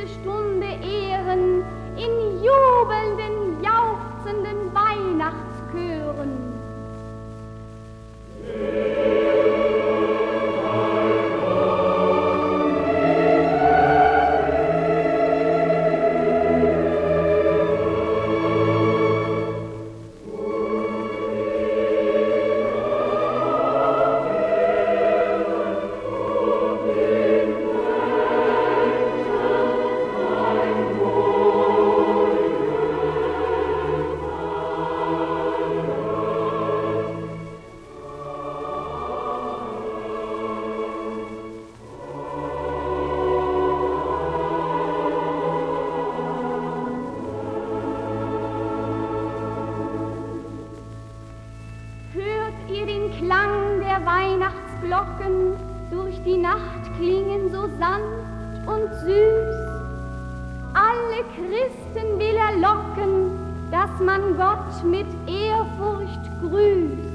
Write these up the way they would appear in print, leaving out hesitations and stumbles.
diese Stunde ehren in jubelnden, jauchzenden Weihnachtschören. Klang der Weihnachtsglocken durch die Nacht klingen so sanft und süß. Alle Christen will er locken, dass man Gott mit Ehrfurcht grüßt.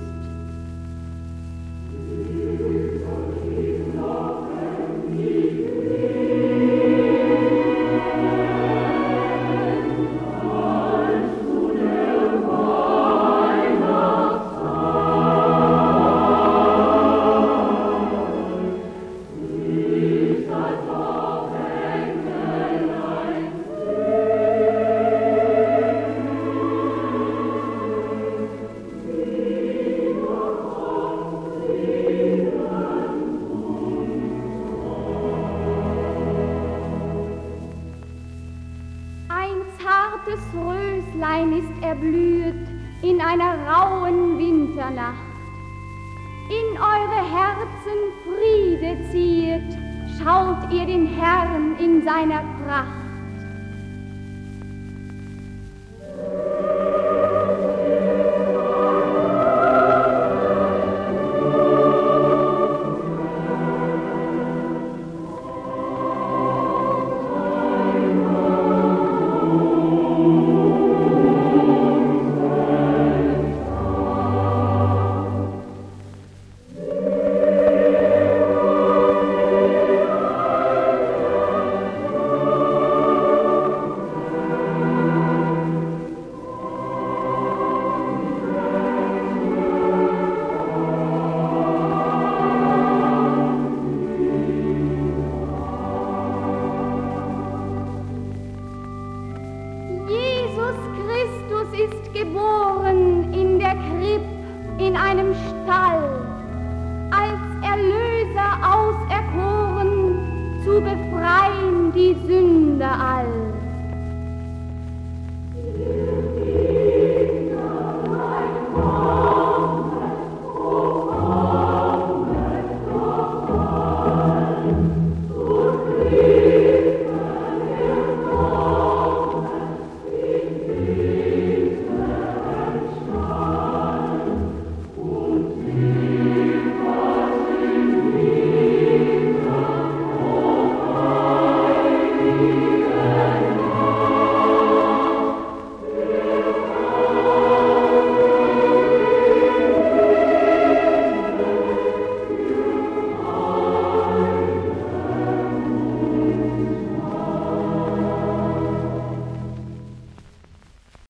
Zartes Röslein ist erblüht in einer rauen Winternacht. In eure Herzen Friede ziehet, schaut ihr den Herrn in seiner Pracht. Ist geboren in der Kripp, in einem Stall, als Erlöser auserkoren, zu befreien die Sünder all.